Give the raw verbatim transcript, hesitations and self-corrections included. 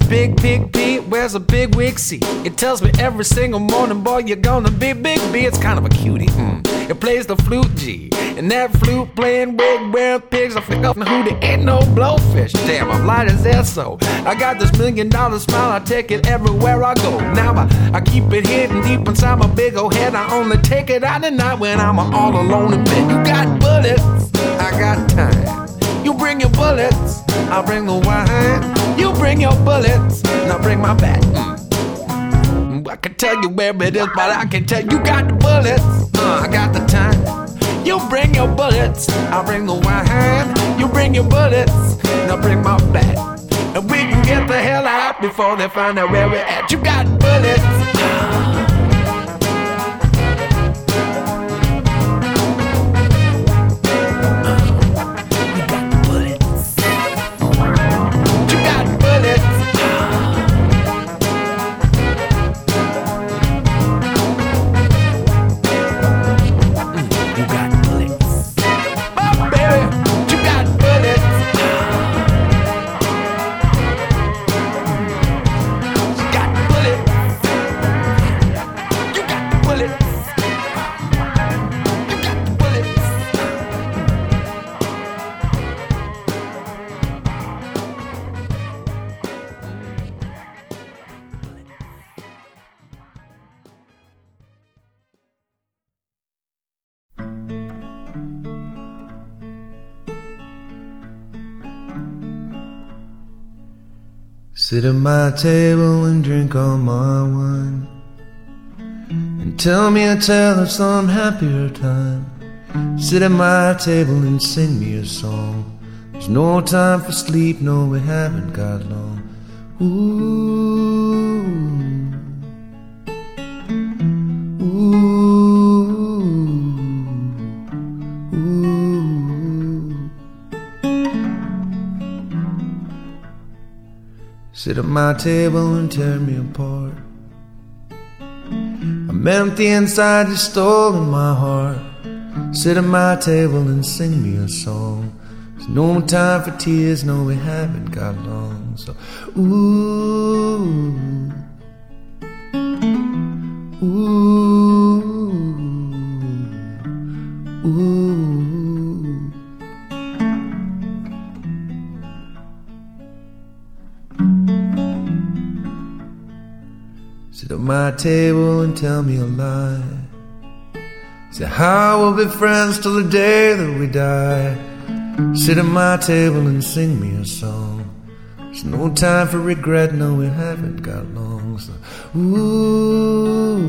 Big Pig Pete wears a big wig seat. It tells me every single morning, boy, you're gonna be Big B. It's kind of a cutie. Mm. It plays the flute G, and that flute playing wig wearing pigs. I figure out who there ain't no blowfish. Damn, I'm light as air, so I got this million dollar smile. I take it everywhere I go. Now I, I keep it hidden deep inside my big old head. I only take it out at night when I'm all alone in bed. You got bullets, I got time. You bring your bullets, I'll bring the wine. You bring your bullets, and I'll bring my bat. Mm. I can tell you where it is, but I can tell you got the bullets. Uh, I got the time. You bring your bullets, I'll bring the wine. You bring your bullets, and I'll bring my bat. And we can get the hell out before they find out where we're at. You got bullets. Sit at my table and drink all my wine, and tell me a tale of some happier time. Sit at my table and sing me a song. There's no time for sleep, no, we haven't got long. Ooh, ooh, ooh. Sit at my table and tear me apart. I'm empty inside, you've stolen my heart. Sit at my table and sing me a song. There's no time for tears, no, we haven't got long. So, ooh, ooh, ooh. Sit at my table and tell me a lie. Say how we'll be friends till the day that we die. Sit at my table and sing me a song. There's no time for regret, no, we haven't got long. So, ooh.